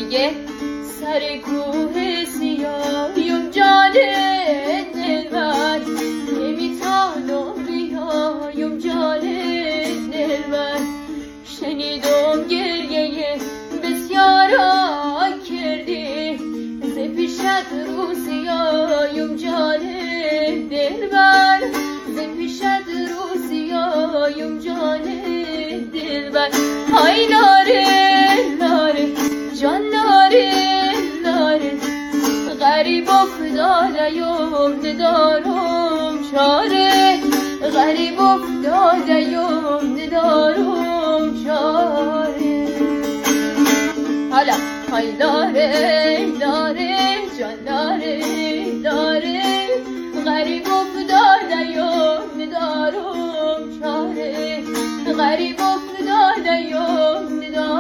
میگه سر کوه سیاهیم جان دلبر، نمیتانم بیایم جان دلبر. شنیدم گریه بسیارا کردی، ز پیشت رو سیاهیم جان دلبر، ز پیشت رو سیاهیم جان دلبر. های لاره لاره جان لاره لاره، غریب افتادیم ندارم چاره، غریب افتادیم ندارم چاره. حالا های لاره لاره جان لاره لاره، غریب افتادیم ندارم چاره، غریب افتادیم ندارم